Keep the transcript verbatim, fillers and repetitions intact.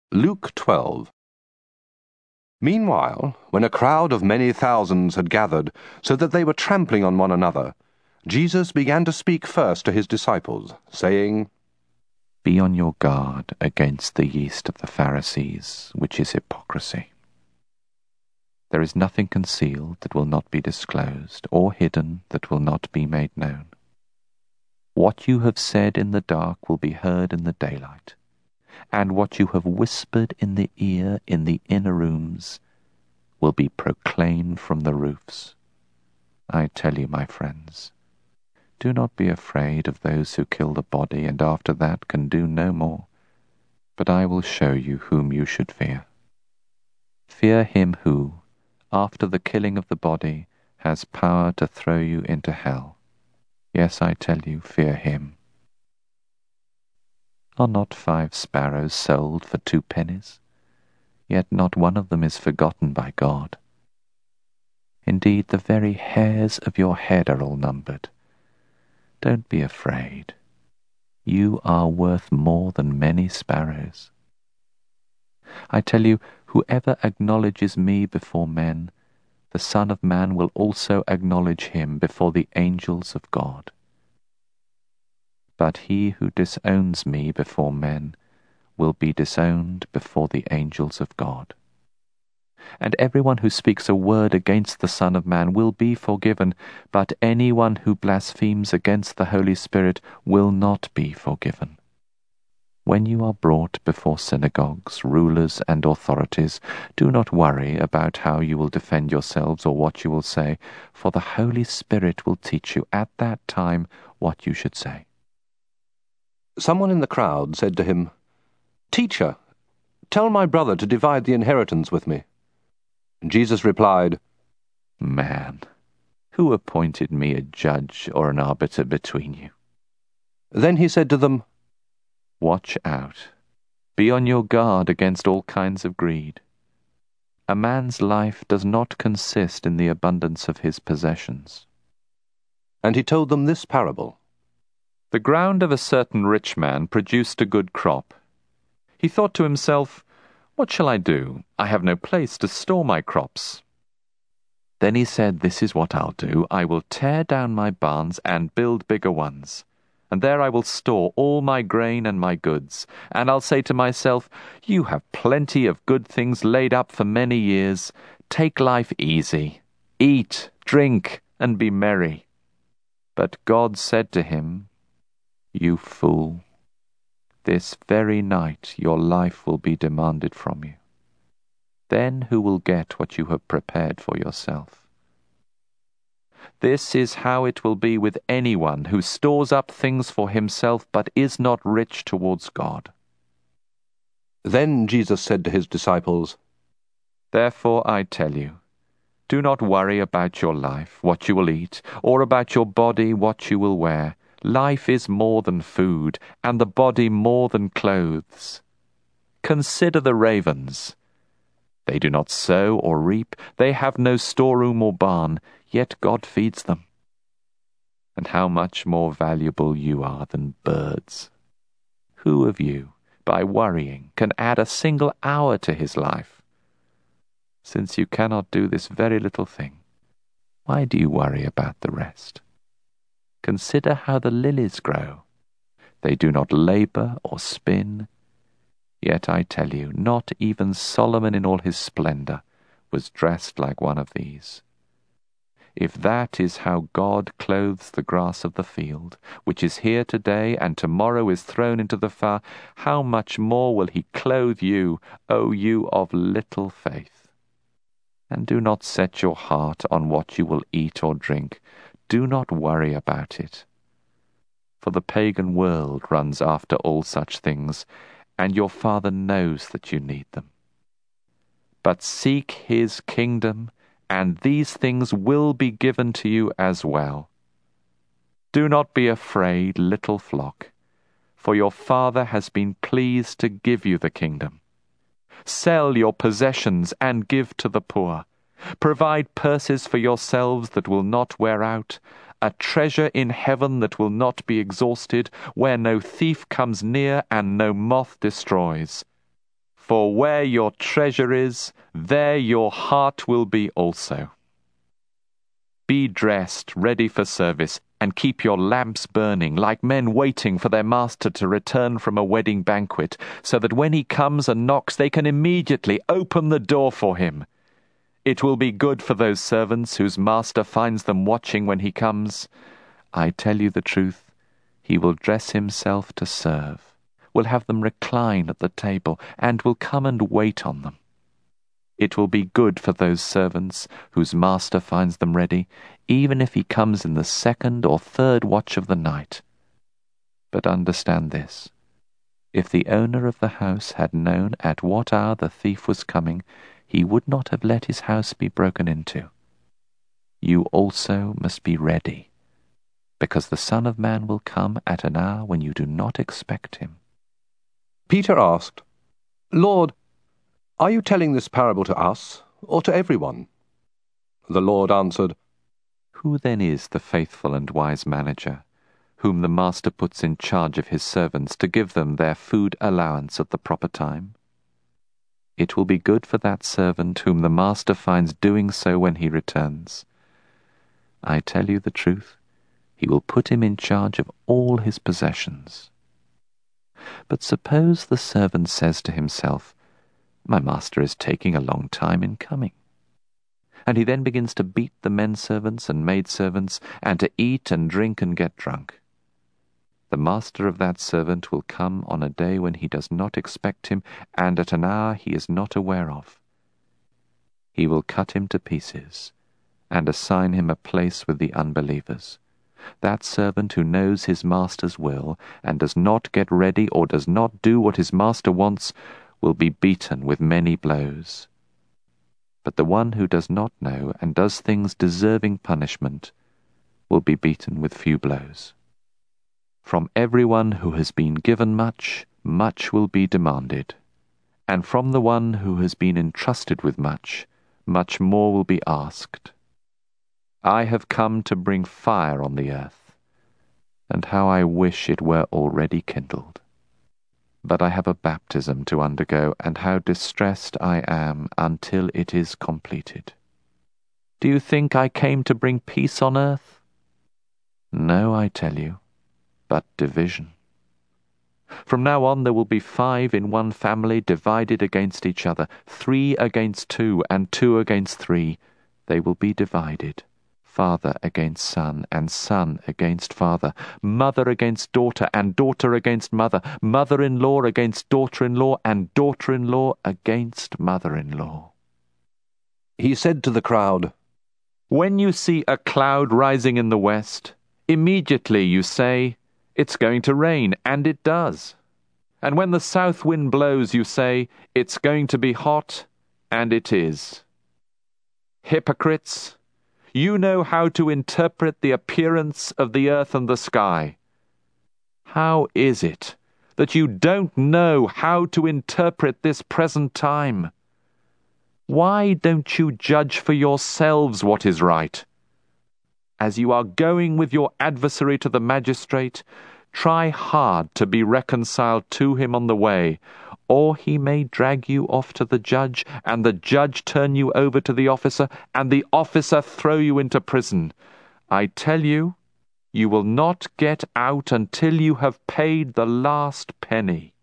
Luke twelve. Meanwhile, when a crowd of many thousands had gathered, so that they were trampling on one another, Jesus began to speak first to his disciples, saying, Be on your guard against the yeast of the Pharisees, which is hypocrisy. There is nothing concealed that will not be disclosed, or hidden that will not be made known. What you have said in the dark will be heard in the daylight, and what you have whispered in the ear in the inner rooms will be proclaimed from the roofs. I tell you, my friends, do not be afraid of those who kill the body and after that can do no more, but I will show you whom you should fear. Fear him who, after the killing of the body, has power to throw you into hell. Yes, I tell you, fear him. Are not five sparrows sold for two pennies? Yet not one of them is forgotten by God. Indeed, the very hairs of your head are all numbered. Don't be afraid. You are worth more than many sparrows. I tell you, whoever acknowledges me before men, the Son of Man will also acknowledge him before the angels of God. But he who disowns me before men will be disowned before the angels of God. And everyone who speaks a word against the Son of Man will be forgiven, but anyone who blasphemes against the Holy Spirit will not be forgiven. When you are brought before synagogues, rulers, and authorities, do not worry about how you will defend yourselves or what you will say, for the Holy Spirit will teach you at that time what you should say. Someone in the crowd said to him, Teacher, tell my brother to divide the inheritance with me. Jesus replied, Man, who appointed me a judge or an arbiter between you? Then he said to them, Watch out. Be on your guard against all kinds of greed. A man's life does not consist in the abundance of his possessions. And he told them this parable. The ground of a certain rich man produced a good crop. He thought to himself, What shall I do? I have no place to store my crops. Then he said, This is what I'll do. I will tear down my barns and build bigger ones. And there I will store all my grain and my goods. And I'll say to myself, You have plenty of good things laid up for many years. Take life easy. Eat, drink, and be merry. But God said to him, You fool, this very night your life will be demanded from you. Then who will get what you have prepared for yourself? This is how it will be with anyone who stores up things for himself but is not rich towards God. Then Jesus said to his disciples, Therefore I tell you, do not worry about your life, what you will eat, or about your body, what you will wear. Life is more than food, and the body more than clothes. Consider the ravens. They do not sow or reap, they have no storeroom or barn, yet God feeds them. And how much more valuable you are than birds. Who of you, by worrying, can add a single hour to his life? Since you cannot do this very little thing, why do you worry about the rest? Consider how the lilies grow. They do not labor or spin. Yet I tell you, not even Solomon in all his splendor was dressed like one of these. If that is how God clothes the grass of the field, which is here today and tomorrow is thrown into the fire, how much more will he clothe you, O you of little faith? And do not set your heart on what you will eat or drink. Do not worry about it. For the pagan world runs after all such things, and your Father knows that you need them. But seek his kingdom, and these things will be given to you as well. Do not be afraid, little flock, for your Father has been pleased to give you the kingdom. Sell your possessions and give to the poor. Provide purses for yourselves that will not wear out, a treasure in heaven that will not be exhausted, where no thief comes near and no moth destroys. For where your treasure is, there your heart will be also. Be dressed, ready for service, and keep your lamps burning, like men waiting for their master to return from a wedding banquet, so that when he comes and knocks, they can immediately open the door for him. It will be good for those servants whose master finds them watching when he comes. I tell you the truth, he will dress himself to serve, will have them recline at the table, and will come and wait on them. It will be good for those servants whose master finds them ready, even if he comes in the second or third watch of the night. But understand this, if the owner of the house had known at what hour the thief was coming, he would not have let his house be broken into. You also must be ready, because the Son of Man will come at an hour when you do not expect him. Peter asked, Lord, are you telling this parable to us, or to everyone? The Lord answered, Who then is the faithful and wise manager, whom the master puts in charge of his servants to give them their food allowance at the proper time? It will be good for that servant whom the master finds doing so when he returns. I tell you the truth, he will put him in charge of all his possessions. But suppose the servant says to himself, My master is taking a long time in coming. And he then begins to beat the men-servants and maidservants, and to eat and drink and get drunk. The master of that servant will come on a day when he does not expect him, and at an hour he is not aware of. He will cut him to pieces, and assign him a place with the unbelievers. That servant who knows his master's will, and does not get ready or does not do what his master wants, will be beaten with many blows. But the one who does not know and does things deserving punishment will be beaten with few blows. From everyone who has been given much, much will be demanded, and from the one who has been entrusted with much, much more will be asked. I have come to bring fire on the earth, and how I wish it were already kindled. But I have a baptism to undergo, and how distressed I am until it is completed. Do you think I came to bring peace on earth? No, I tell you, but division. From now on there will be five in one family divided against each other, three against two, and two against three. They will be divided. Father against son, and son against father, mother against daughter, and daughter against mother, mother-in-law against daughter-in-law, and daughter-in-law against mother-in-law. He said to the crowd, When you see a cloud rising in the west, immediately you say, It's going to rain, and it does. And when the south wind blows, you say, It's going to be hot, and it is. Hypocrites! You know how to interpret the appearance of the earth and the sky. How is it that you don't know how to interpret this present time? Why don't you judge for yourselves what is right? As you are going with your adversary to the magistrate, try hard to be reconciled to him on the way, or he may drag you off to the judge, and the judge turn you over to the officer, and the officer throw you into prison. I tell you, you will not get out until you have paid the last penny.